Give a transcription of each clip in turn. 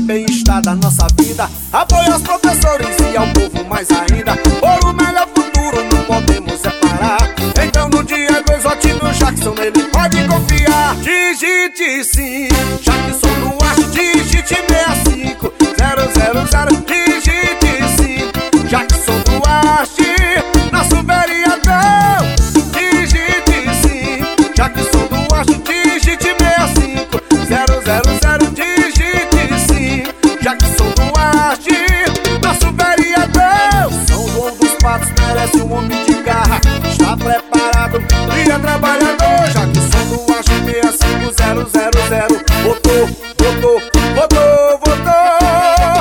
bem-estar da nossa vida. Apoio aos professores e ao povo mais ainda. Por um melhor futuro não podemos separar. Então no dia 2 vote no Jackson, nele pode confiar. Digite sim, Jackson Duarte, digite 65 000. Digite sim, Jackson Duarte, nosso vereador. Digite sim, Jackson Duarte, digite 65 000. Digite sim, Jackson Duarte, nosso vereador. São João dos Patos merece um homem de garra. Está preparado e é trabalhador. Jackson Duarte, 65 000. Votou, votou, votou, votou.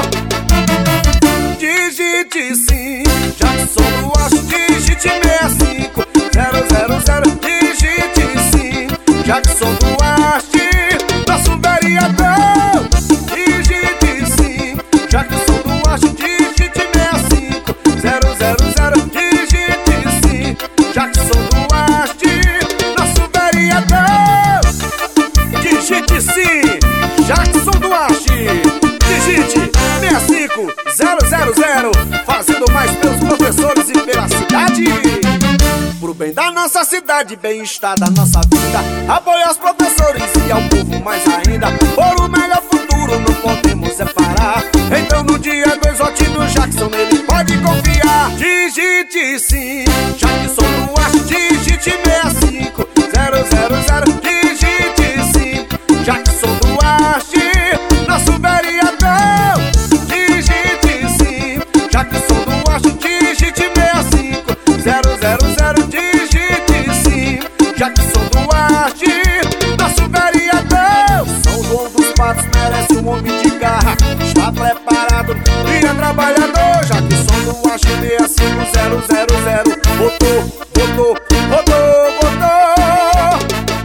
Digite sim, Jackson Duarte, digite 65 000. Digite sim, Jackson Duarte, nosso vereador. Digite sim, Jackson Duarte, digite 65 000. Digite sim, Jackson Duarte, nosso vereador. Digite sim, Jackson Duarte, digite 65 000, fazendo mais pelos professores e pela cidade. Pro bem da nossa cidade, bem-estar da nossa vida. Apoio aos professores e ao povo mais ainda. Por um melhor futuro não podemos separar. Então no dia 2 vote no Jackson, nele pode confiar. Digite sim, Jackson Duarte, digite 65 000. Digite sim, Jackson Duarte, nosso vereador. Digite sim, Jackson Duarte, digite 65 000. Digite sim, Jackson Duarte, nosso vereador. São João dos Patos merece um homem de garra. Está preparado e é trabalhador. Jackson Duarte, 65 000. Votou, votou, votou, votou.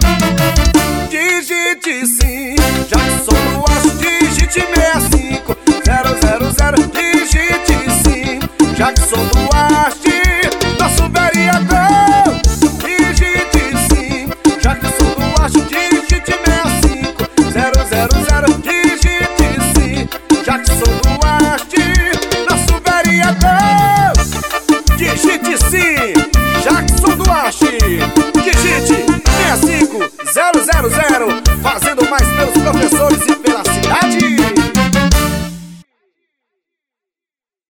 Digite sim, Jackson Duarte, digite 65 000. Digite sim, Jackson Duarte, nosso vereador. Digite sim, Jackson Duarte, digite 65 000. Digite sim, Jackson Duarte, nosso vereador. Digite sim, Jackson Duarte, digite 65 000, fazendo mais pelos professores e